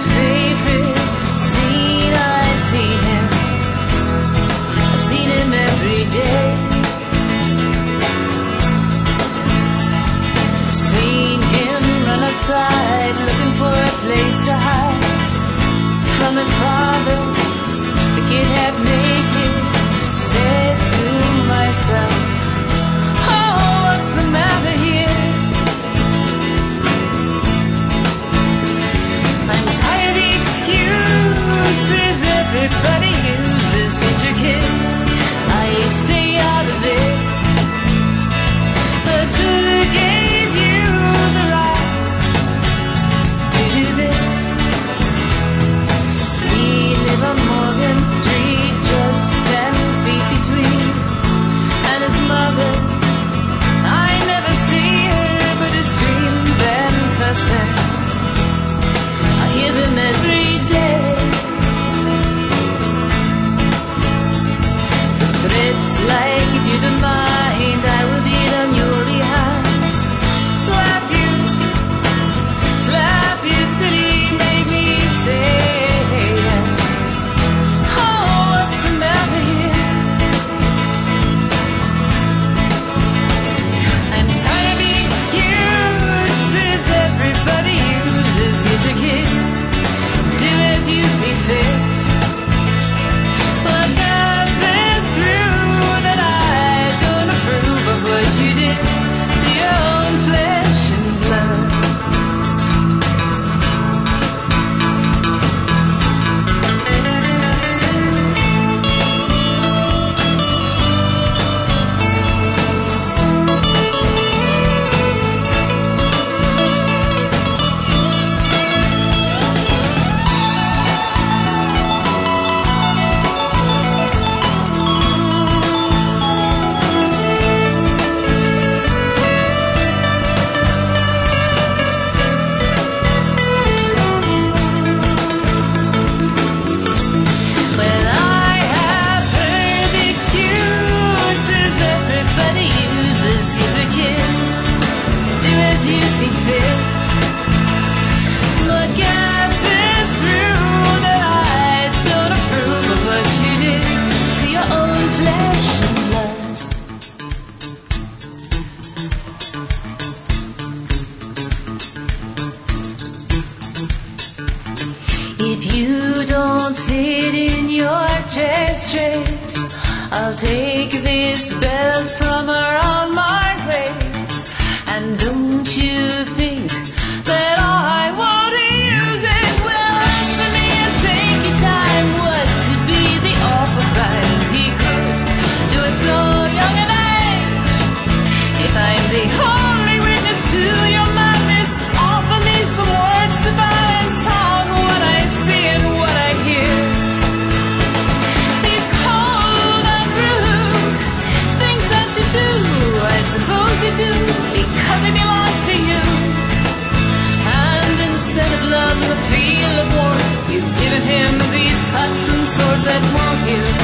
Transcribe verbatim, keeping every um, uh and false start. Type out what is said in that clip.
favorite scene. I've seen him, I've seen him every day. Seen him run outside looking for a place to hide from his father. The kid half naked said to myself, oh, what's the matter here? I'm tired of the excuses everybody uses. He's your kid, I stay out of it. But who gave you the right to do this? We live on Morgan Street, just ten feet between, and his mother, I never see her, but it's dreams and cussing. I hear them every day. But it's like if you don't mind, I will beat on your behind. Slap you, slap you, city, make me say, oh, what's the matter here? I'm tired of the excuses everybody uses. He's a kid, do as you see fit. But God is through that I don't approve of what you did to your own flesh and blood. Well, I have heard the excuses everybody uses. He's a kid, do as you see fit. But God is through that I don't approve of what you did to your own flesh and blood. If you don't sit in your chair straight, I'll take this belt from around my waist. And don't you think that I want to use it? Well, answer me and take your time. What could be the awful crime? He could do it so young an age. If I'm the only witness to your madness, offer me some words to balance on what I see and what I hear. These cold and rude things that you do, I suppose you do, because they belong to you. And instead of love, the feel of warmth, you've given him these cuts and sores that won't heal.